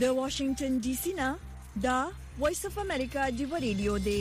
د واشنگټن ډي سي نه دا وایس اف امریکا دی ریډیو دی.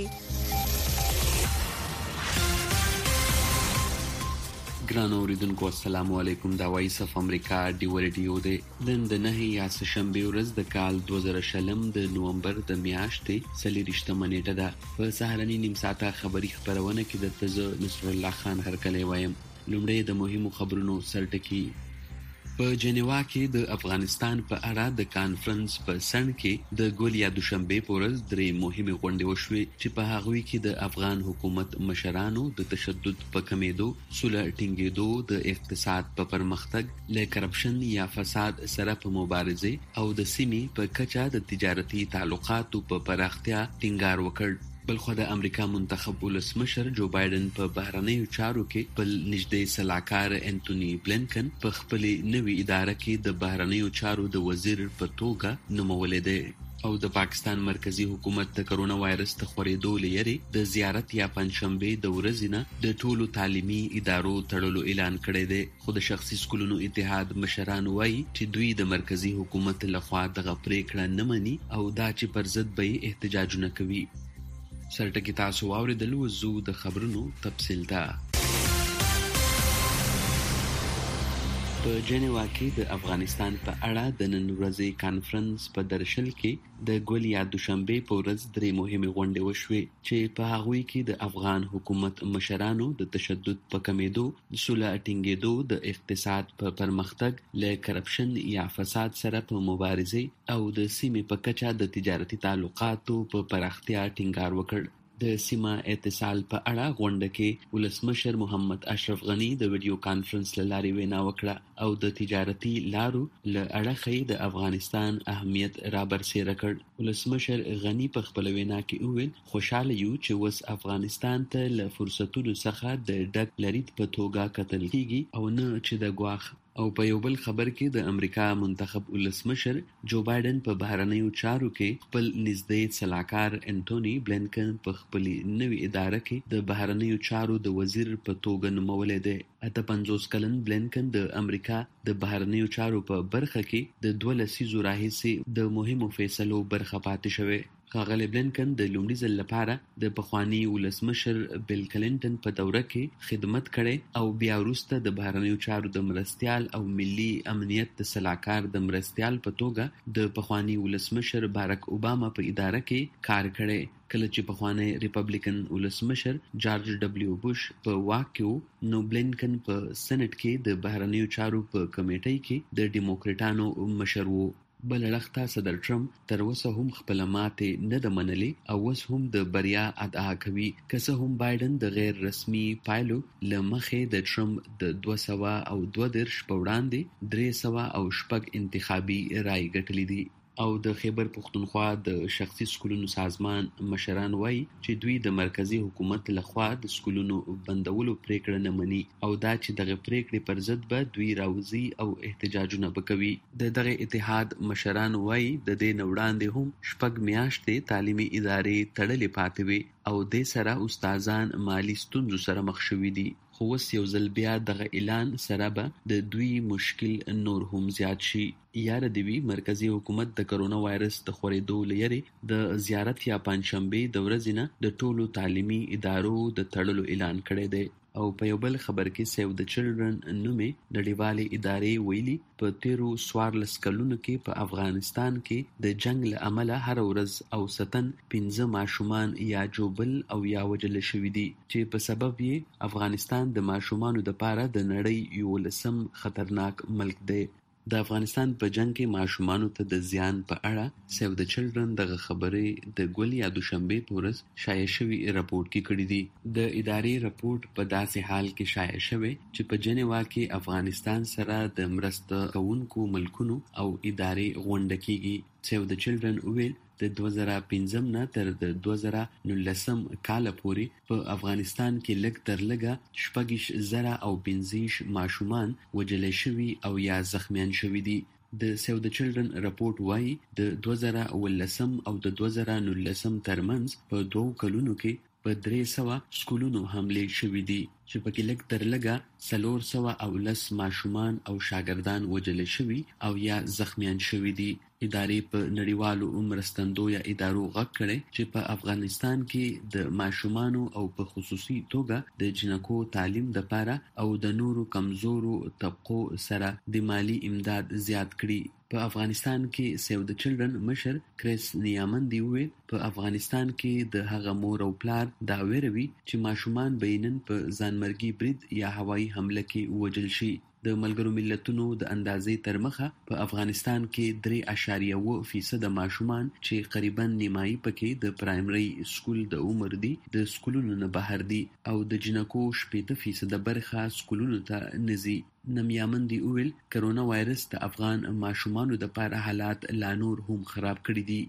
ګران اوریدونکو السلام علیکم. دا وایس اف امریکا دی ریډیو دی. نن د 9 یا شنبه ورځ د کال 2020 د نومبر د میاشتې 30 نیټه ده. په سهارنی نیم ساعته خبری خبرونه کې د تزه نصر الله خان هرکلی وایم. لومړی د مهمو خبرونو سرټکی. په جنیوا کې د افغانستان په اړه د کانفرنس په سن کې د ګول یا دوشنبه پورز درې مهمه غونډې وشوې چې په هغه کې د افغان حکومت مشرانو د تشدد په کمیدو، سوله ټینګېدو، د اقتصاد په پرمختګ، له کرپشن یا فساد سره په مبارزه او د سیمې په کچه د تجارتي تعلقاتو په پراختیا ټینګار وکړ. بلخو د امریکا منتخب ولسمشر جو بایدن په بهرنیو چارو کې په نږدې سلاکار انټونی بلینکن په خپل نوې اداره کې د بهرنیو چارو د وزیر په توګه نومولې ده او د پاکستان مرکزی حکومت د کرونا وایرس ته خورېدو لري د زیارت یا پنځشنبه د ورځې نه د ټولو تعلیمي ادارو تړلو اعلان کړی دی. خو د شخصي سکولونو اتحاد مشران وایي چې دوی د مرکزی حکومت لخوا دغه پریکړه نه مني او دا چې پر ضد به احتجاجونه کوي. سرټکی تاسو واوریدل وزو د خبرونو تفصیل ده. په جنیوا کې د افغانستان په اړه د نن ورځې کانفرنس په درشل کې د ګول یا دوشنبه په ورځ درې مهمه غونډې وشوې چې په هغه کې د افغان حکومت مشرانو د تشدد په کمیدو، سوله ټینګېدو، د اقتصاد په پرمختګ، له کرپشن یا فساد سره په مبارزه او د سیمې په کچه د تجارتي تعلقاتو په پراختیا ټینګار وکړ. د سیمه اتصال په اړه غونډه کې ولسمشر محمد اشرف غنی د ویډیو کانفرنس لاري وینا وکړه او د تجارتي لارو له اړخې د افغانستان اهمیت را برسېره کړ. ولسمشر غنی په خپل وینا کې وویل خوشاله یو چې وس افغانستان ته له فرصتونو څخه د ډک لرید په توګه کتل کیږي او نه چې د ګواښ. او په یو بل خبر کې د امریکا منتخب ولسمشر جو بایدن په بهرنیو چارو کې خپل نږدې سلاکار انټونی بلینکن په خپل نوې اداره کې د بهرنیو چارو د وزیر په توګه نومولې ده. 50 کلن بلینکن د امریکا د بهرنیو چارو په برخه کې د 2 لسیزو راهیسې د مهمو فیصلو برخه پاتې شوی. ښاغلی بلینکن د لومړي ځل لپاره د پخواني ولسمشر بیل کلینټن په دوره کې خدمت کړی او بیا وروسته د بهرنیو چارو د مرستیال او ملي امنیت د سلاکار د مرستیال په توګه د پخواني ولسمشر باراک اوباما په اداره کې کار کړی. کله چې پخوانی ریپبلیکن ولسمشر جارج ډبلیو بوش په واک کې نو بلینکن په سېنات کې د بهرنیو چارو په کمیټې کې د ډیموکریټانو مشر وو. بل اړخته صدر ټرمپ تر اوسه هم خپل ماتې نه ده منلې او اوس هم د بریا ادعا کوي. که څه هم بایدن د غیر رسمي پایلو له مخې د ټرمپ د 232 په وړاندې 306 انتخابي رای ګټلې دي. او د خیبر پختونخوا د شخصي سکولونو سازمان مشران وایي چې دوی د مرکزی حکومت لخوا د سکولونو بندولو پریکړه نه مني او دا چې دغه پریکړې پر ضد به دوی راوځي او احتجاجونه وکوي. دغه اتحاد مشران وایي د دې نه وړاندې هم 6 میاشتې تعلیمي ادارې تړلې پاتې وي او د سره استادان مالی ستونزو سره مخ شوي دي. خو اوس یو ځل بیا دغه اعلان سره به د دوی مشکل نور هم زیات شي. یاره دی وی مرکزی حکومت د کرونا وایرس د خورېدو لري د زیارت یا پنځشنبه د ورځې نه د ټولو تعلیمي ادارو د تړلو اعلان کړی دی. او په یو بل خبر کې سیو د چلډرن نومې نړیوالې ادارې ویلي په 14 کلونو کې په افغانستان کې د جنگ له امله هر ورځ او ستن 15 ماشومان یا جوبل او یا وجل شوي دي چې په سبب یې افغانستان د ماشومانو لپاره د نړۍ یو لسم خطرناک ملک دی. د افغانستان په جنگ کې ماشومانو ته د زیان په اړه سیو د چلډرن دغه خبرې د ګول یا دوشنبه په ورځ شایع شوی راپورټ کې کړی دی. د ادارې راپورټ په داسې حال کې شایع شوی چې په جنیوا کې افغانستان سره د مرسته کوونکو ملکونو او ادارې غونډه کیږي. سیو د چلډرن ویل د 2015 نه تر د 2019 کال پورې په افغانستان کې لږ تر لږه 6,000 او 15 ماشومان وژل شوي او یا زخمیان شوي دي. د سیو د چلډرن راپورټ وایي د 2019 او د 2019 ترمنځ په 2 کلونو کې په 300 سکولونو حملې شوې دي چې پکې لږ تر لږه 410 ماشومان او شاګردان وژل شوي او یا زخمیان شوي دي. ادارې په نړیوالو مرستندویه ادارو غږ کړی چې په افغانستان کې د ماشومانو او په خصوصي توګه د جنکو تعلیم لپاره او د نورو کمزورو طبقو سره د مالی امداد زیات کړي. په افغانستان کې سیو د چلډرن مشر کریس نیامندي وویل په افغانستان کې د هغه مور او پلار دا ویروي چې ماشومان به نن په ځانمرګي برید یا هوایي حمله کې وژل شي. د ملګرو ملتونو د اندازې تر مخه په افغانستان کې 3.9% ماشومان چې قریبا نیمایي پکې د پرایمري سکول د عمر دي د سکولونو نه بهر دي او د جنکو 8% برخه سکولونو ته نزي. نیامندي وویل کرونا وایرس د افغان ماشومانو د لپاره حالات لا نور هم خراب کړي دي.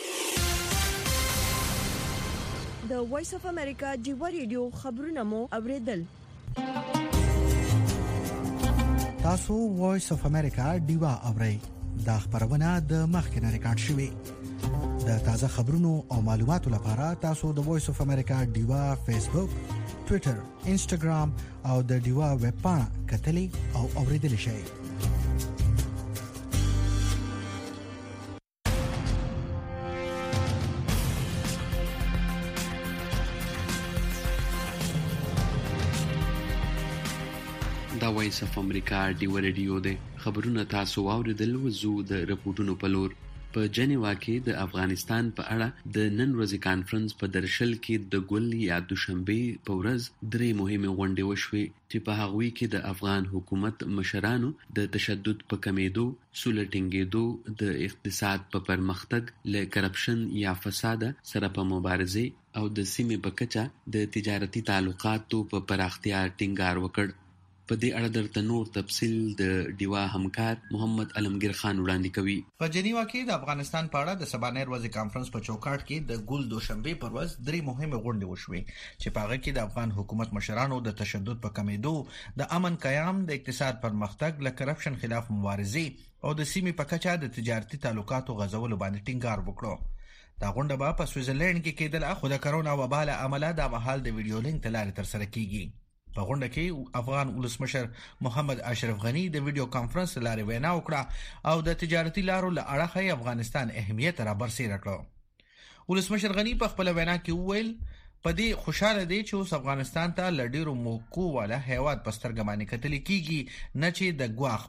د وایس اف امریکا جیوا ریډیو خبرونه مو اوریدل. تاسو وایس اف امریکا دیوا اورئ. دا خبرونه د مخکنه ریکارډ شوې. د تازه خبرونو او معلوماتو لپاره تاسو د وایس اف امریکا دیوا فیسبوک، ټوئیټر، انسټاګرام او د دیوا ویب پاڼه کتلي او اوریدل شئ. دا وایس اف امریکا ډیو ریډیو دی. خبرونه تاسو واوریدل. وزو د رپورټونو په لور. په جنیوا کې د افغانستان په اړه د نن ورځې کانفرنس په درشل کې د ګل یا دوشنبه په ورځ 3 مهمه غونډې وشوې چې په هغوی کې د افغان حکومت مشرانو د تشدد په کمیدو، سوله ټینګېدو، د اقتصاد په پرمختګ، له کرپشن یا فساد سره په مبارزه او د سیمې په کچه د تجارتي تعلقاتو په پراختیا ټینګار وکړ. په دې اړه درته نور تفصیل د ډیوا همکار محمد علمگیر خان وړاندې کوي. په جنیوا کې د افغانستان په اړه د سبانه ورځې کانفرنس په چوکاټ کې د ګل دوشنبه پر ورځ 3 مهمه غونډې وشوې چې په هغه کې د افغان حکومت مشرانو د تشدد په کمیدو، د امن قیام، د اقتصاد پرمختګ، له کرپشن خلاف مبارزه او د سیمې په کچه د تجارتي تعلقاتو غځولو باندې ټینګار وکړو. دا غونډه به په سویټزرلند کې کېدله، خو د کرونا وبا له امله د مهال د ویډیو لینک تلاري تر سره کیږي. په غونډه کې افغان ولسمشر محمد اشرف غنی د ویډیو کانفرنس لارې وینا وکړه او د تجارتي لارو له اړخه افغانستان اهمیت را برسېره کړ. ولسمشر غنی په خپل وینا کې وویل په دې خوشاله دی چې اوس افغانستان ته لډیرو موکو والا هیواد پسترګ باندې کتل کیږي نه چې د ګواخ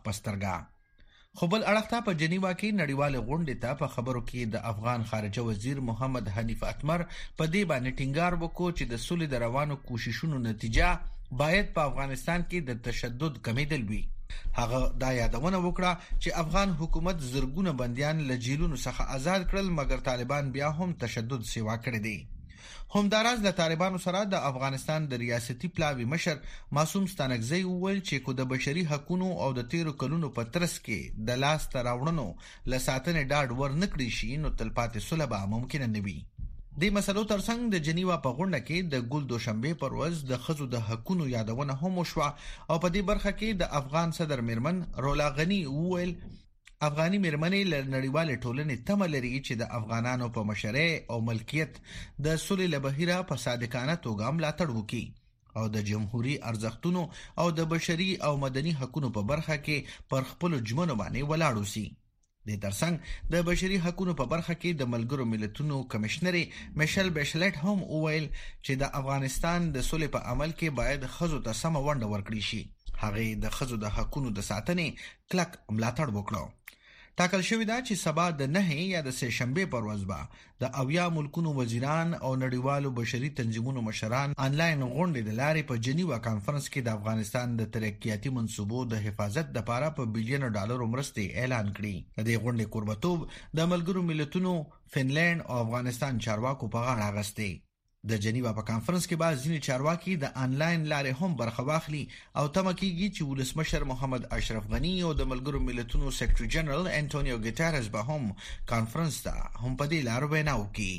پسترګا. خو بل اړخ ته په جنیوا کې نړیواله غونډه ته په خبرو کې د افغان خارجه وزیر محمد حنیف اتمر په دې باندې ټینګار وکړ چې د سولې د روانو کوششونو نتیجه باید په افغانستان کې د تشدد کمیدل وي. هغه دا یادونه وکړه چې افغان حکومت زرګونه بنديان له جیلونو څخه آزاد کړل، مګر طالبان بیا هم تشدد سیوا کړی دی. همداراز د طالبانو سره د افغانستان د ریاستي پلاوی مشر معصوم ستانکزی وویل چې کو د بشري حقوقو او د 13 کلونو په ترڅ کې د لاس تراوړنو لساتنې ډاډ ورنکړي شي نو تلپاتې صلح ممکن نه وي. د مسلو ترڅنګ د جنیوا په غونډه کې د ګل دوشنبه پر ورځ د خزو د حقوقو یادونه هم وشوه او په دې برخه کې د افغان صدر میرمن رولا غنی وویل افغاني میرمنې له نړیوال ټولنې تمه لري چې د افغانانو په مشرۍ او ملکیت د سولې لبهیره په صادقانه توګه ملاتړ وکړي او د جمهوریت ارزښتونو او د بشري او مدني حقوقو په برخه کې پر خپل جمنو باندې ولاړ وسی. د ترڅنګ د بشري حقوقو په برخه کې د ملګرو ملتونو کمشنري میشل بیشلټ هم وویل چې د افغانستان د سولې په عمل کې باید خزو ته سم ونډه ورکړي شي. هغه د خزو د حقوقو د ساتنې کلک ملاتړ وکړو. ټاکل شوی دا چې سبا د 9 یا د سه شنبه پر ورځ به د اویا ملکونو وزیران او نړیوالو بشري تنظیمونو مشران آنلاین غونډې د لارې په جنیوا کانفرنس کې د افغانستان د ترقیاتي منصوبو د حفاظت لپاره په بلین ډالر مرستې اعلان کړي. د غونډې قربتوب د ملګرو ملتونو، فنلند او افغانستان چارواکو په غاړه اغسته. د جنیوا په کانفرنس کې بعض ځینې چارواکي د آنلاین لارې هم برخه واخلي او تمه کیږي چې ولسمشر محمد اشرف غنی او د ملګرو ملتونو سیکریټری جنرال انټونیو ګیټارز به هم کانفرنس ته هم په دې لار وینا وکړي.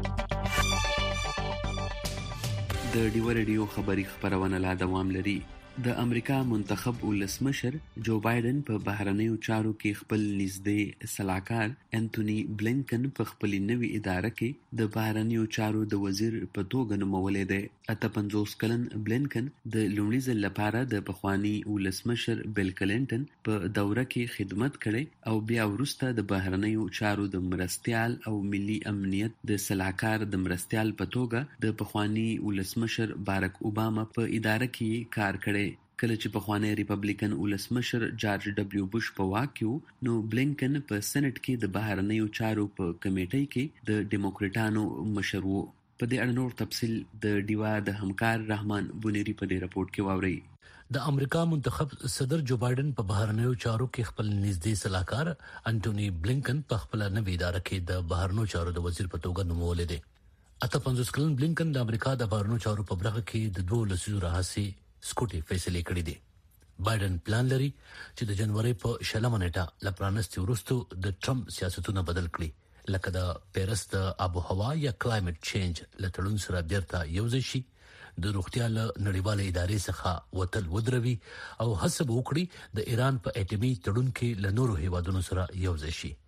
د ډیو ریډیو خبری خبرونه لا دوام لري. د امریکا منتخب ولسمشر جو بایدن په بهرنیو چارو کې خپل نږدې سلاکار انټونی بلینکن په خپل نوي اداره کې د بهرنیو چارو د وزیر په توګه نومولې ده. 50 کلن بلینکن د لومړي ځل لپاره د پخوانی ولسمشر بیل کلینټن په دوره کې خدمت کړي او بیا وروسته د بهرنیو چارو د مرستیال او ملي امنیت د سلاکار د مرستیال په توګه د پخوانی ولسمشر بارک اوباما په اداره کې کار کړي. کله چې پخوانی ریپبلیکن ولسمشر جارج ډبلیو بوش په واک کې نو بلینکن په سېنات کې د بهرنیو چارو په کمیټې کې د ډیموکراټانو مشر وو. په دې اړه نور تفصیل د ډیوا د همکار رحمان بونيري په دې راپورټ کې واوري. د امریکا منتخب صدر جو بایدن په بهرنیو چارو کې خپل نږدې سلاکار انټونی بلینکن په خپل نوې اداره کې د بهرنیو چارو د وزیر په توګه نومولې دي. 58 کلن بلینکن د امریکا د بهرنیو چارو په برخه کې د 2 لسیزو راهیسې سکوټي فیصله کړې دي. بایدن پلان لري چې د جنوري په 16 نیټه لپرانستي ورستو د ټرمپ سیاستونه بدل کړي، لکه د پیرس د آب و هوا یا کلایمټ چینج لټړون سره بیرته یوځای شي، د روغتیا له نړیوالې ادارې څخه وتل ودروي او هڅه وکړي د ایران په اټومي تړون کې له نورو هیوادونو سره یوځای شي.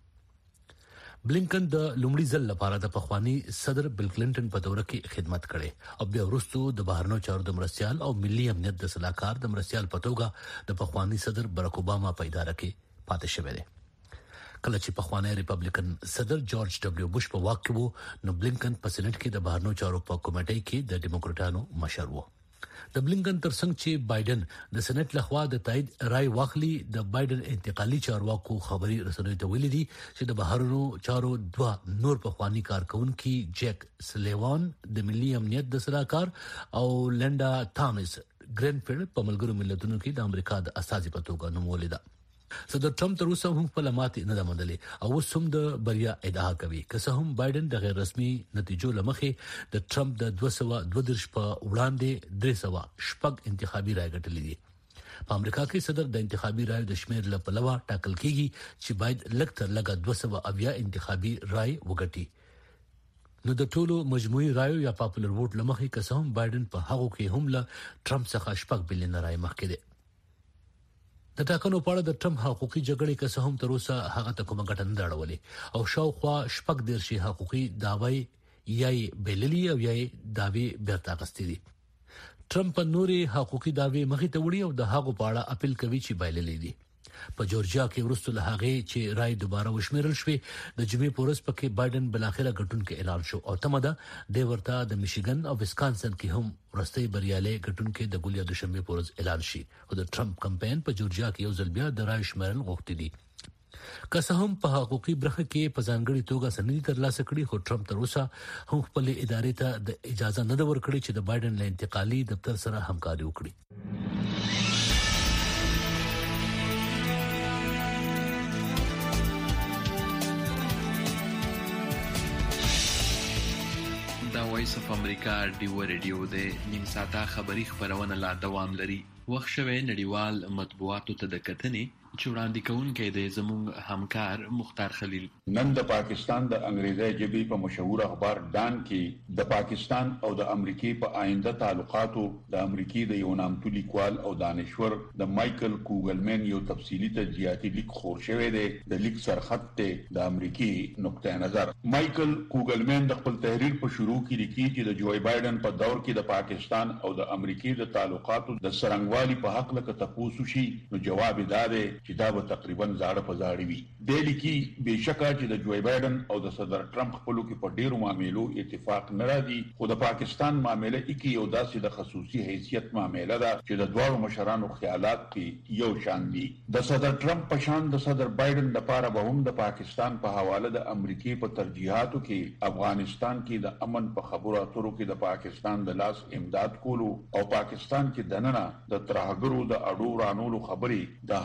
بلینکن د لومړي ځل لپاره د پخوانی صدر بیل کلینټن په دوره کې خدمت کړي او بیا وروسته د بهرنیو چارو د مرستیال او ملي امنیت د سلاکار د مرستیال په توګه د پخوانی صدر بارک اوباما په اداره کې پاتې شوی دی. کله چې پخوانی ریپبلیکن صدر جارج ډبلیو بوش په واک کې وو نو بلینکن په سېنات کې د بهرنیو چارو په کمیټې کې د ډیموکراټانو مشر وو. د بلینکن ترڅنګ چې بایدن د سېنات لخوا د تایید رائے واخلي، د بایدن انتقالي چارواکو خبري رسنیو ته ویلي دي چې د بهرنیو چارو 2 نور پخوانی کارکونکي جیک سلیوان د ملي امنیت د سلاکار او لینډا تامس ګرینفیلډ په ملګرو ملتونو کې د امریکا د استازي په توګه نومولې ده. صدر ټرمپ تر اوسه هم خپل ماتې نه ده موندلې او اوس هم د بریا ادعا کوي، که څه هم بایدن د غیر رسمي نتیجو لمخې د ټرمپ د 232 په وړاندې 306 انتخابي رائے ګټلې دي. په امریکا کې صدر د انتخابي رائے د شمیر له پلوه ټاکل کیږي چې باید لکتر لګا 280 انتخابي رائے وګټي. نو د ټولو مجموعي رائے یا پاپولر ووټ لمخې که څه هم بایدن په هغه کې هم له ټرمپ څخه 6 بلین رائے مخکې دي. د ټاکنو په اړه د ټرمپ حقوقي جګړې که څه هم تر اوسه هغه ته کومه ګټه نه راوړلې او شاوخوا 14 حقوقي دعوی یا بیللي او یا دعوی بیرته اخیستې دي. ټرمپ نوري حقوقي دعوی مخې ته وړي او د هغو په اړه اپیل کوي چې بایللې دي. په جورجیا کې ورسته له هغه چې رائے دوباره وشمیرل شوې د جمعې پورس پکې بایدن بلاخره ګټونکو اعلان شو او تمه ده د ورته د میشیګن او وسکانسن کې هم ورستي بریالي ګټونکو د ګولیا د شنبه پورس اعلان شي او د ټرمپ کمپاین په جورجیا کې یو ځل بیا د رائے شمیرل غوښتي دي. که څه هم په حقوقي برخه کې په ځانګړي توګه سندې ترلاسه کړي، خو ټرمپ تر اوسه هم خپل ادارې ته د اجازه نه ورکړي چې د بایدن له انتقالي دفتر سره همکاري وکړي. وایس اف امریکا ډیو ریډیو د نیم ساعته خبری خبرونه لا دوام لري. وخت شوه نړیوال مطبوعاتو ته د کتنې چې وړاندې کوونکی د زموږ همکار مختار خلیل. نن د پاکستان د انګریزي ژبې په مشهور اخبار ډان کې د پاکستان او د امریکای په آینده تعلقاتو د امریکای د یو نامتو لیکوال او دانشور د مایکل کوګلمن یو تفصیلی تجزیاتی لیک خور شوی دی. د لیک سرخط ته د امریکای نقطه نظر. مایکل کوګلمن د خپل تحریر په شروع کې لیکي چې د جوای بایدن په دور کې د پاکستان او د امریکای د تعلقاتو د سرنګوالي په حق لکه تاسو شي نو جواب دی چې دا به تقریبا زاړه په زاړه وي. د لیکي بهشکه چې د جوای بایدن او د صدر ټرمپ خپلو کې په ډیرو معاملو اتفاق نه راځي، خو د پاکستان معاملې کې یو داسې د خصوصي حیثیت معاملې ده چې د دوه مشرانو خیالات کې یو شان دي. د صدر ټرمپ په شان د صدر بایدن لپاره به هم د پاکستان په حواله د امریکای په ترجیحاتو کې افغانستان کې د امن په خبرو اترو کې د پاکستان د لاس امداد کولو او پاکستان کې دننه د ترهګرو د اډو رانولو خبرې د هر سنه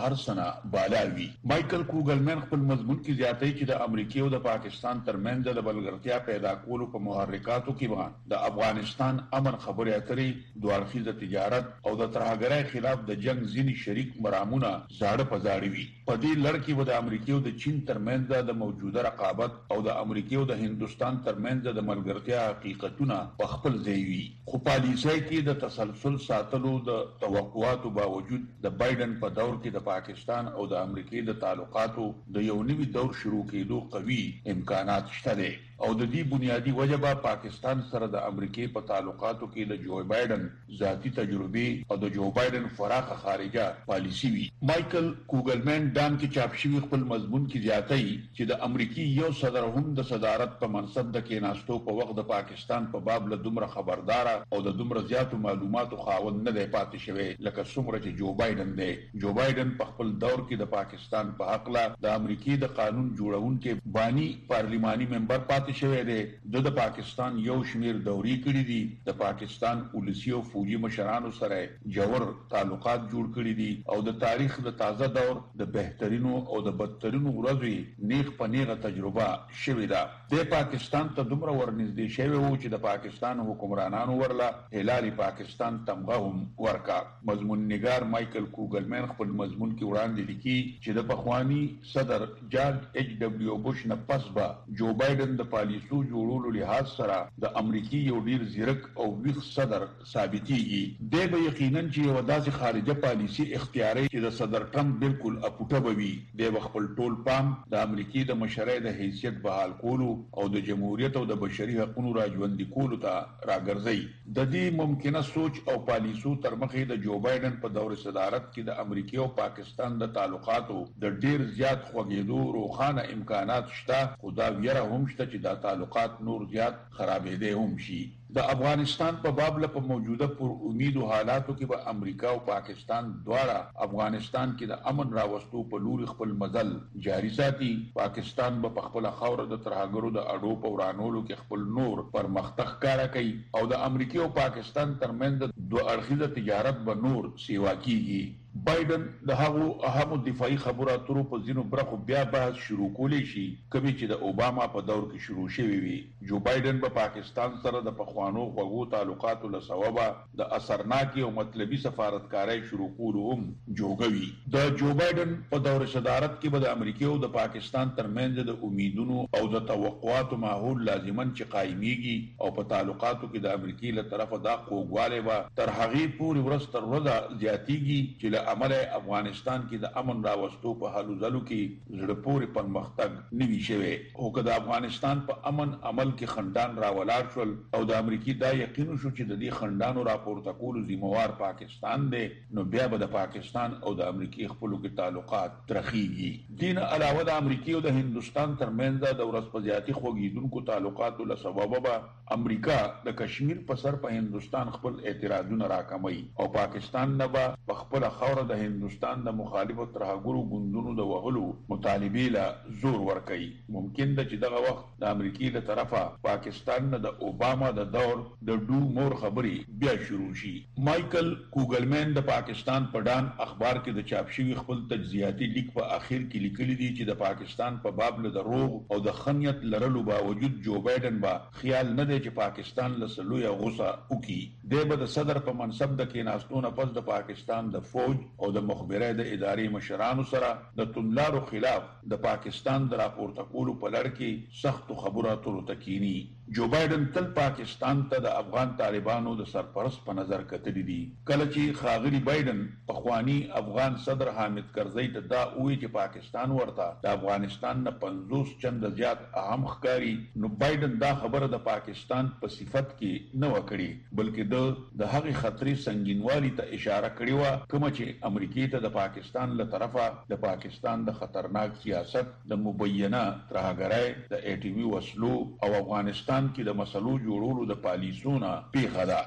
بالاوي. مايکل کوګلمن خپل مضمون کې زیاتوي چې د امریکا او د پاکستان ترمنځ د بلګرتیا پیدا کولو په محرکاتو کې باندې د افغانستان امن خبرې اترې دوه اړخیزه تجارت او د ترهګرۍ خلاف د جنگ ځینی شریک مرامونه زاړه پزاړي وي. په دې لړ کې د امریکا او د چین ترمنځ د موجوده رقابت او د امریکا او د هندستان ترمنځ د ملګرتیا حقیقتونه په خپل ځای وي. خو پالیسۍ کې د تسلسل ساتلو د توقعاتو باوجود د بایدن په دور کې د پاکستان او د امریکا د تعلقاتو د یو نوي دور شروع کېدو قوي امکانات شته دي او د دې بنیادی وجبه پاکستان سره د امریکا په تعلقاتو کې د جو بایدن ذاتی تجربه او د جو بایدن فراخه خارجه پالیسی وي. مايكل کوګلمن دام کې چاپ شوی خپل مضمون کې زیاتوي چې د امریکای یو صدر هم د صدارت په منصب د کېناستو په وخت د پاکستان په باب له دومره خبردار او د دومره زیاتو معلوماتو خاوند نه دی پاتې شوی لکه څومره چې جو بایدن دی. جو بایدن په خپل دور کې د پاکستان په حق له د امریکای د قانون جوړونکو بانی پارلیماني ممبر پاتې شوی دی. د پاکستان یو شمیر دوري کړی دي. د پاکستان پولیسي او فوجي مشرانو سره جوړ تعلقات جوړ کړی دي او د تاریخ د تازه دور د بهترینو او د بدترینو ورځې نیغ په نیغه تجربه شوی ده. د پاکستان ته دومره ورنږدې شوی وو چې د پاکستان حکمرانانو ورله هلال پاکستان تمغه هم ورکا. مضمون نگار مايكل کوګلمن خپل مضمون کې وړاندې لیکي چې د پخوانی صدر جارج ایچ ډبلیو بوش نه پس به جو بایدن د پالیسو جوړولو لحاظ سره د امریکای یو ډیر زیرک او ویښ صدر ثابتېږي. د به یقینا چې یو داسې خارجه پالیسی اختیاري چې د صدر ټرمپ بالکل اپوټه بوي. د خپل ټول پام د امریکای د مشرۍ د حیثیت بحال کولو او د جمهوریت او د بشري حقوقو راژوندي کولو ته راګرځي. د دې ممکنه سوچ او پالیسو تر مخې د جو بایدن په دور صدارت کې د امریکای او پاکستان د تعلقاتو د ډیر زیات خوږېدو روخانه امکانات شته. خو دا ویره هم شته چې دا تعلقات نور زیات خرابېدې هم شي. د افغانستان په باب له موجوده پر امید حالاتو کې به امریکا او پاکستان دواړه افغانستان کې د امن راوستو په لور خپل مزل جاری ساتي. پاکستان به په خپل خاور د ترهګرو د اډو په ورانولو کې خپل نور پرمختګ کارا کوي او د امریکا او پاکستان ترمنځ دوه اړخیزه تجارت به نور سیوا کیږي. بایدن د هغو اهم دفاعي خبرو اترو په ځینو برخو بیا بحث شروع کولی شي کومې چې د اوباما په دور کې شروع شوی وي. جو بایدن په پاکستان سره د پخوانو خوږو تعلقاتو له سببه د اثرناکي او مطلبي سفارتکارۍ شروع کولو هم جوګوي. د جو بایدن په دور صدارت کې به د امریکا او د پاکستان ترمنځ د امیدونو او د توقعاتو ماحول لازمن چې قائميږي او په تعلقاتو کې د امریکا له طرفه دا کوګواله به تر هغه پورې ورځ تر ورځې زیاتیږي چې عمل افغانستان کې د امن راوستو په حلو ځلو کې زړه پورې پرمختګ نوي شوی او که د افغانستان په امن عمل کې خندان راولاړ شول او د امریکای دا یقین شو چې د دې خندانو راپورته کولو ذمہوار پاکستان دی نو بیا به د پاکستان او د امریکای خپلو کې تعلقات ترخیږي. دین علاوه د امریکای او د هندستان ترمنځ د ورځ په زیاتي خوږیدونکو تعلقاتو له سببه به امریکا د کشمیر په سر په هندستان خپل اعتراضونه راکموي او پاکستان نه به خپل د هندستان د مخالفو ترهګرو ګوندونو د وهلو مطالبه له زور ورکړي. ممکن ده چې دغه وخت د امریکای له طرفه پاکستان نه د اوباما د دور د ډو مور خبري بیا شروع شي. مايكل کوګلمن د پاکستان په ډان اخبار کې د چاپ شوی خپل تجزیاتي لیک په اخر کې لیکلي دي چې د پاکستان په باب له دروغ او د خنیت لرلو باوجود جو بایدن با خیال نه دی چې پاکستان له سلویا غوسه وکي. د به د صدر په منصب د کېناستو نه پس د پاکستان د فوج او د مخبرۍ د ادارې مشرانو سره د توندلارو خلاف د پاکستان د راپورته کولو په لړ کې سخت خبرو اترو تکینی. جو بایدن تل پاکستان ته د افغان طالبانو د سرپرست په نظر کتلی دي. کله چې خاغلی بایدن پخوانی افغان صدر حامد کرزی ته دا وی چې پاکستان ورته د افغانستان نه 50 چند زیات اهم ښکاری نو بایدن دا خبره د پاکستان په صفت کې نه وکړي بلکې د هغه خطرې سنگینوالي ته اشاره کړې و کوم چې امریکای ته د پاکستان له طرفه د پاکستان د خطرناک سیاست د مبینه ترهګرۍ د ای ټي وی وسلو او افغانستان کې د مسلو جوړولو د پالیسونو پیښه ده.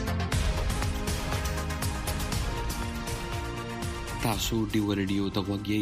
تاسو ډیو ریډیو ته وګورئ.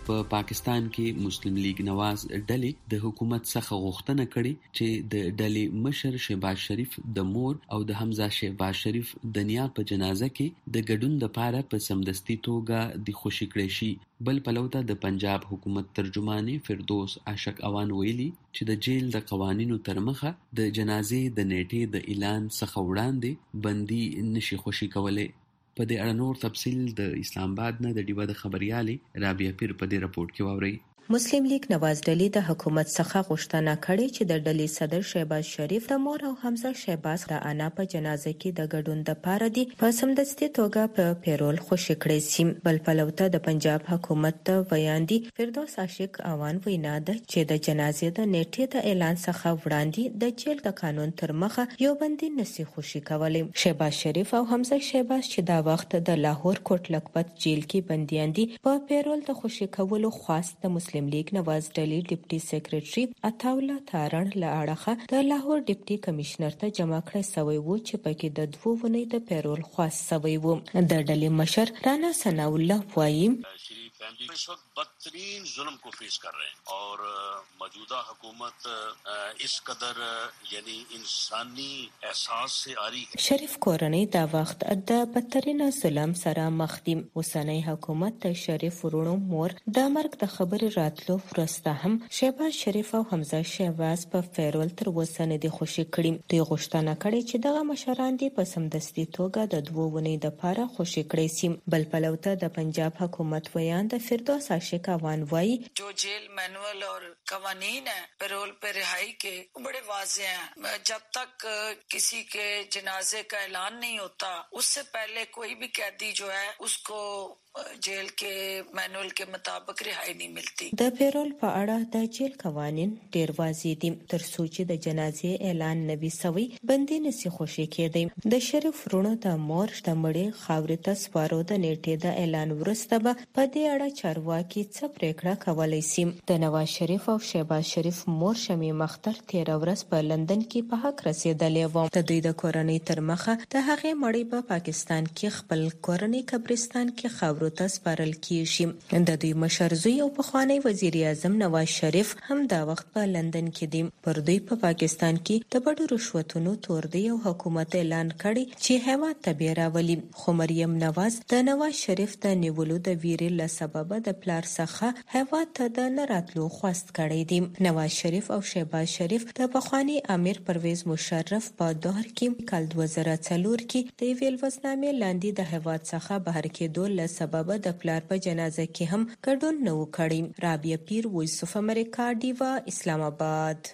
په پاکستان کې مسلم لیگ نواز ډلې د حکومت څخه غوښتنه کړې چې د ډلې مشر شهباز شریف د مور او د حمزه شهباز شریف د نیا په جنازه کې د ګډون لپاره په سمدستي توګه د خوشی کړی شي. بل پلوته د پنجاب حکومت ترجمانې فردوس عاشق اوان ویلي چې د جیل د قوانینو تر مخه د جنازې د نیټې د اعلان څخه وړاندې بندي نشي خوشی کولای. په دې اړه نور تفصیل د اسلام آباد نه د ډیوه د خبريالې رابعه پیر په دې راپورټ کې واوري. مسلم لیگ نواز ډلې د حکومت څخه غوښتنه کړې چې د ډلې صدر شهباز شریف د مور او حمزه شهباز د انا په جنازه کې د ګډون لپاره دي په سمدستي توګه په پیرول خوشی کړی شي. بل پلوته د پنجاب حکومت ته بیان دي فردوس عاشق اوان وینا ده چې د جنازې د نیټې د اعلان څخه وړاندې د جیل د قانون تر مخه یو بندي نسی خوشی کولای. شهباز شریف او حمزه شهباز چې دا وخت د لاهور کوټ لکپت جیل کې بنديان دي په پیرول د خوشی کولو خاص د مسلم لیگ نواز ډلې ډیپټي سیکریټري عطاوله تارڼ له اړخه د لاهور ډیپټي کمشنر ته جمع کړی سوی وو چې پکې د 2 ونې د پیرول خاص سوی وو. د ډلې مشر رانا ثنا الله وایي फैमिली इस वक्त बदतरीन जुल्म को फेस कर रहे हैं और मौजूदा हुकूमत इस कदर यानी इंसानी एहसास से आरी है. شریف کورنۍ دا وخت د بدترین ظلم سره مخ دي. اوسنۍ حکومت د شریف ورونو مور د مرګ د خبرې راتلو وروسته هم شهباز شریف او حمزه شهباز په فیرول تر اوسه نه دي خوشی کړي. دوی غوښتنه کړې چې دغه مشران دي په سمدستي توګه د 2 ونې د پاره خوشی کړي سي. بل پلوته د پنجاب حکومت ویان فردوس عاشق اوان وائی جو जेल मैनुअल और कवानीन है पैरोल पे रिहाई के बड़े वाज़े हैं. जब तक किसी के जनाजे का ऐलान नहीं होता उससे पहले कोई भी कैदी जो है उसको जेल के मैनुअल के मुताबिक रिहाई नहीं मिलती. د پیرول په اړه د جیل قوانین ډیر واضح دي. تر څو چې د جنازې اعلان نوي سوی بندي نسی خوشی کېدی. د شریف ورونو د مور د مړې خاورې ته سپارو د نیټې د اعلان وروسته به په دې اړه چارواکي څه پریکړه کولای شي. د نواز شریف او شهباز شریف مور شمیم مختر 13 ورځ په لندن کې په حق رسیدلې و. د دوی د کورنۍ تر مخه د هغې مړې په پاکستان کې خپل کورنۍ قبرستان کې خاورو ته سپارل کیږي. د دوی مشر زوی او پخوانی وزیر اعظم نواز شریف هم دا وخت په لندن کې دي. پر دوی په پاکستان کې د بډو رشوتونو تور دی او حکومت اعلان کړي چې هیواد ته بیراولي. خو مریم نواز د نواز شریف د نیولو د ویرې له سبب د پلار څخه هیواد ته د نراتلو خواست کړی دی. نواز شریف او شهباز شریف د پخوانی امیر پرویز مشرف په دور کې کال 2004 کې د ویلوزنامې لاندې د هیواد څخه بهر کېدو له سبب د پلار په جنازه کې هم ګډون نه وکړي. رابعه پیر وایس اف امریکا ډیوا اسلام آباد.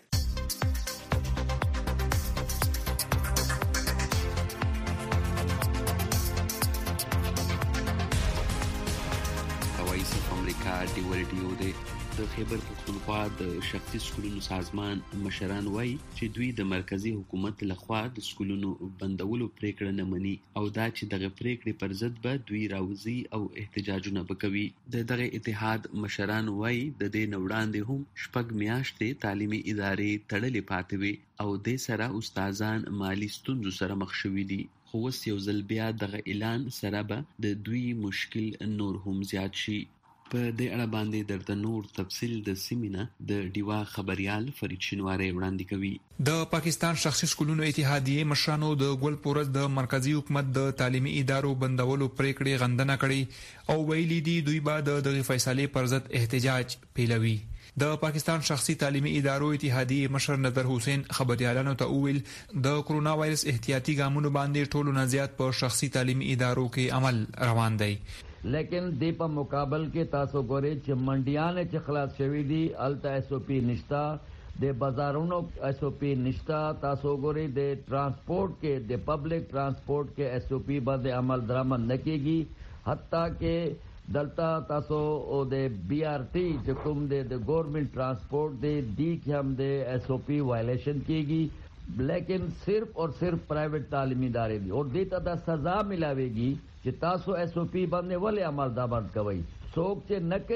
وایس اف امریکا ډیوا ریډیو دی. د خیبر پختونخوا د شخصي سکولونو سازمان مشران وایي چې دوی د مرکزی حکومت لخوا د سکولونو بندولو پریکړه نه مني او دا چې دغه پریکړې پر ضد به دوی راوځي او احتجاجونه وکوي. دغه اتحاد مشران وایي د دې نوړاندې هم 6 میاشتې تعلیمي ادارې تړلې پاتې وي او د سره استادان مالی ستونزو سره مخ شوي دي. خو اوس یو ځل بیا دغه اعلان سره به د دوی مشکل نور هم زیات شي. په دې اړه باندې درته نور تفصیل د سیمینه د ډیوا خبريال فرید شینواری وړاندې کوي. د پاکستان شخصي سکولونو اتحادیه مشرانو د ګل پورز د مرکزی حکومت د تعلیمي ادارو بندولو پریکړې غندنه کړې او ویلي دي دوی به د فیصلې پر ضد احتجاج پیلوي. د پاکستان شخصي تعلیمي ادارو اتحادیه مشر نظر حسین خبريالانو ته ویل د کرونا وایرس احتیاطي ګامونو باندې ټولو نه زیات په شخصي تعلیمي ادارو کې عمل روان دی. لیکن دی په مقابل کې تاسو ګورئ چې منډیان چې خلاص شوي دي الته ایس او پی نشتا د بازارونو ایس او پی نشتا تاسو ګورئ د ترانسپورت کې د پبلک ترانسپورت کې ایس او پی باندې عمل درآمد نه کیږي حتی کې دلته تاسو او د بی آر ټی چې کوم د ګورنمنت ترانسپورت دی کې هم د ایس او پی وایلیشن کیږي لیکن صرف اور صرف پرائیویٹ تعلیمی ادارے دي اور دیتا دا سزا ملاويږي چې تاسو ایس او پی باندې ولې عمل دابد کوي څوک چې نه کوي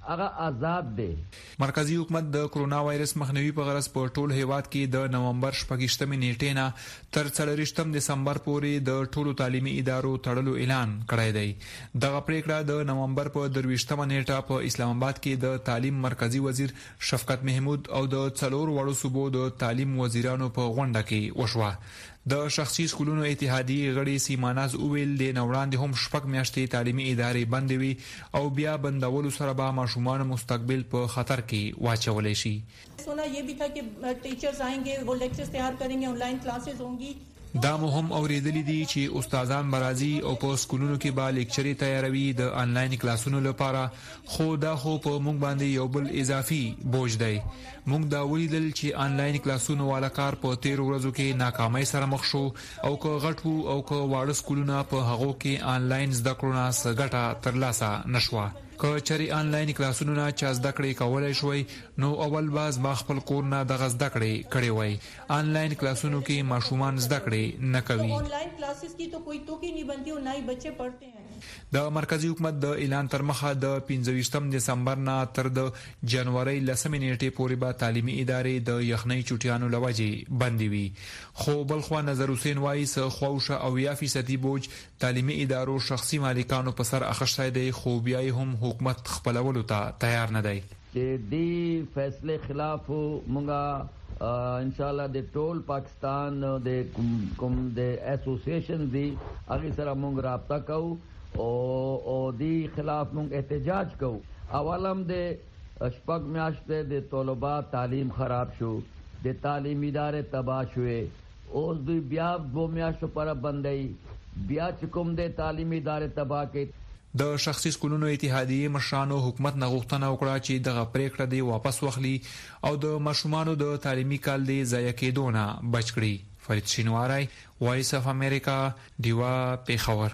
هغه آزاد دی. مرکزی حکومت د کرونا وایرس مخنیوي په غرض په ټول هیواد کې د نومبر 28 نیټې نه تر 30 دسمبر پورې د ټولو تعلیمي ادارو تړلو اعلان کړی دی. دغه پریکړه د نومبر په 23 نیټه په اسلام آباد کې د تعلیم مرکزی وزیر شفقت محمود او د څلور وړو صوبو د تعلیم وزیرانو په غونډه کې وشوه. د شخصي سکولونو اتحادیې غړي سیماناز اویل د نوړاندې هم شپږ میاشتې تعلیمي ادارې بندې وي او بیا بندولو سره به ماشومان مستقبل په خطر کې واچولای شي. سنا یہ بھی تھا کہ ٹیچرز آئیں گے وہ لیکچرز تیار کریں گے آن لائن کلاسز ہوں گی. دا مهم اوریدلې دي چې استادان برازي او په سکولونو کې به لیکچري تیاروي د انلاین کلاسونو لپاره، خو دا خو په موږ باندې یو بل اضافي بوج دی. موږ دا ولیدل چې انلاین کلاسونو والا کار په 13 ورځو کې ناکامۍ سره مخ شو او که غټو او که واړه سکولونه په هغو کې انلاین زده کړو نه څه ترلاسه نشوه. که چری انلاین کلاسونو نه چا زده کړې کولای شوي نو اول باز ما خپل کور نه د زده کړې وای. انلاین کلاسونو کې ماشومان زده کړې نه کوي. آنلاین کلاسز کی تو کوئی توقع نہیں بنتی اور نہ ہی بچے پڑھتے ہیں. د مرکزی حکومت د اعلان تر مخه د 25 دسمبر نه تر د جنوري 10 نیټې پورې به تعلیمي ادارې د یخنۍ چټیانو لوجې بندي وي. خو بلخوا نظر حسین وایس خوښه او 1% بوج تعلیمي ادارو شخصي مالکانو په سر اخښتای دی، خو بیا هم حکومت خپلولو ته تیار نه دی. چې دی فیصله خلاف مونږه ان شاء الله د ټول پاکستان د کوم د اسوسییشن دی هغه سره مونږ رابطه کوو او دی خلاف مونږ احتجاج کوو. اولم د شپږ میاشتې د طلبا تعلیم خراب شو، د تعلیم ادارې تباہ شوې، اوس دوی بیا 2 میاشتو پر بندي بیا چې کوم د تعلیم ادارې تباہ کې. د شخصي سکولونو اتحادیې مشرانو حکومت نه غوښتنه وکړه چې دغه پریکړه دی واپس واخلي او د ماشومانو د تعلیمي کال دی ضایع کېدو نه بچ کړي. فرید شینواری، وایس اف امریکا، دیوا، پیښور.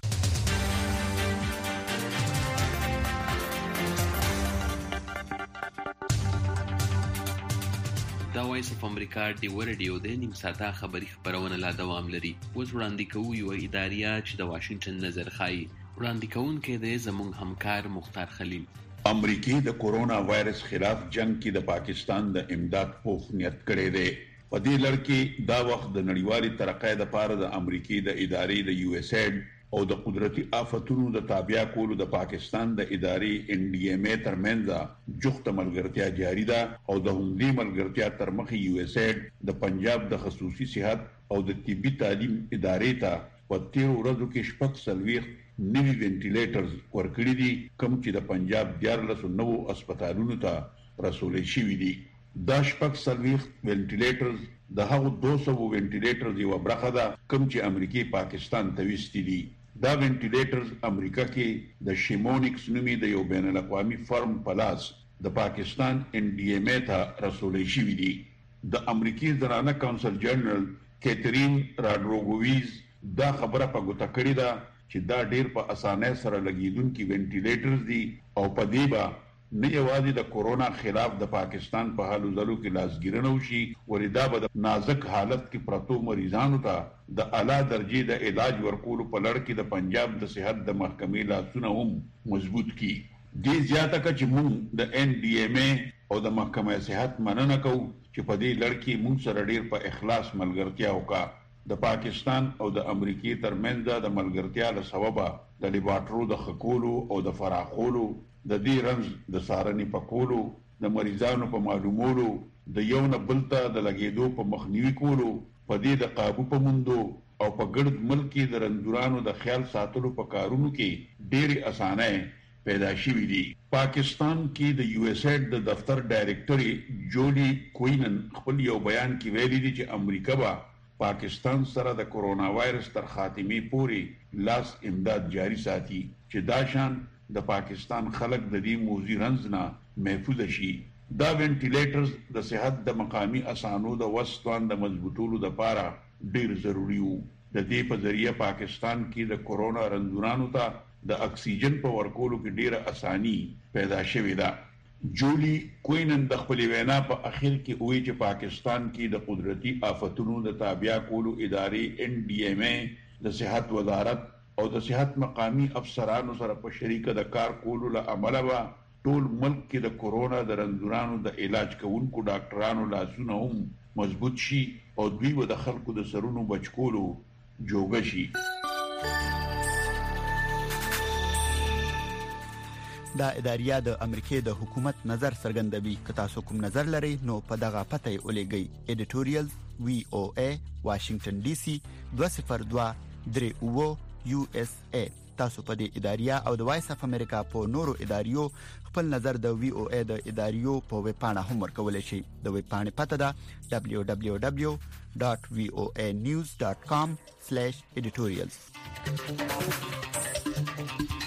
دا وایس اف امریکا ډیو رادیو د نیم ساعته خبری خبرونه لا دوام لري. اوس وړاندې کوو یو اداریه چې د واشنگټن نظر خایي. وړاندې کوونکی دی زموږ همکار مختار خلیل. امریکای د کورونا وایرس خلاف جنگ کې د پاکستان د امداد پوخ نیت کړی دی. په دې لړ کې دا وخت د نړیوالي ترقۍ لپاره د امریکای د ادارې د یو اس ایډ او د قدرتي آفتونو د تابع کولو د پاکستان د ادارې ان ډي ام اي ترمنځ جوخت ملګرتیا جاری ده او د همدې ملګرتیا تر مخې یو اس ایډ د پنجاب د خصوصي صحت او د طبي تعلیم ادارې ته په 13 ورځو کې شپږ سلويخ نوي وینټیلیټرز ورکړي دي، کوم چې د پنجاب 14 هسپتالونو ته رسول شوي دي. دا شپږ سلويخ وینټیلیټرز د هغو 200 وینټیلیټرز یو برخه ده کوم چې امریکای پاکستان ته وستي دي. دا وینټیلیټرز امریکا کې د شیمونکس نومي د یو بین الاقوامي فرم پلاس د پاکستان ان ډي ام اي ته رسول شوي دي. د امریکای زنانه کونسل جنرال کیترین راډروګویز دا خبره په ګوته کړې ده چې دا ډیر په اسانه سره لګیدونکي وینټیلیټرز دي او په دې به نه یوازې د کورونا خلاف د پاکستان په حالو ځلو کې لاسګیرنه وشي، وردا به د نازک حالت کې پرتو مریضانو ته د اعلی درجه د علاج ورکولو په لړ کې د پنجاب د صحت د محکمې لاسونه هم مضبوط کی. دې زیاته کړه چې موږ د ان ډي ام اي او د محکمې صحت مننه کوو چې په دې لړ کې موږ سره ډیر په اخلاص ملګرتیا وکړه. د پاکستان او د امریکای ترمنځ د ملګرتیا له سببه د لیبارټرو د خکولو او د فراخولو د دې رنځ د سارنې پکولو، د مریضانو په معلومولو، د یو نه بل ته د لګیدو په مخنیوي کولو، په دې د قابو په موندو او په ګرد ملک کې د رنځورانو د خیال ساتلو په کارونو کې ډېرې اسانۍ پیدا شوې دي. پاکستان کې د یو اس ایډ د دفتر ډایریکټري جولی کوینن خپل یو بیان کې ویلي دي چې امریکا به پاکستان سره د کورونا وایرس تر خاتمې پورې لاس امداد جاری ساتي چې دا شان د پاکستان خلک د دې موذي رنځ نه محفوظ شي. دا وینټیلیټرز د صحت د مقامی اسانو د وسطوان د مضبوطولو لپاره ډیر ضروری وو. د دې په ذریعہ پاکستان کې د کورونا رنځورانو ته د اکسیجن په ورکولو کې ډیره اسانی پیدا شوې ده. جولی کوینن د خپل وینا په اخر کې وایي چې پاکستان کې د قدرتي آفتونو د تابع کولو ادارې ان ډي ام اي د صحت وزارت او د صحت مقامی افسرانو سره په شریکه د کار کولو له عمله ټول ملک کې د کورونا د رنځورانو د علاج کوونکو ډاکټرانو لاسونه هم مضبوط شي او دوی د خلکو د سرونو بچکولو جوګه شي. دا اداریه د امریکای د حکومت نظر څرګندوي. که تاسو کوم نظر لرئ نو په دغه پته یې ولېږئ. editorial VOA Washington DC 202 USA. تاسو په دې اداریه او د وایس اف امریکا په نورو اداریو خپل نظر د VOA د اداریو په ویب پاڼه هم ورکولای شئ. د ویب پاڼې پته ده www.voanews.com/editorials.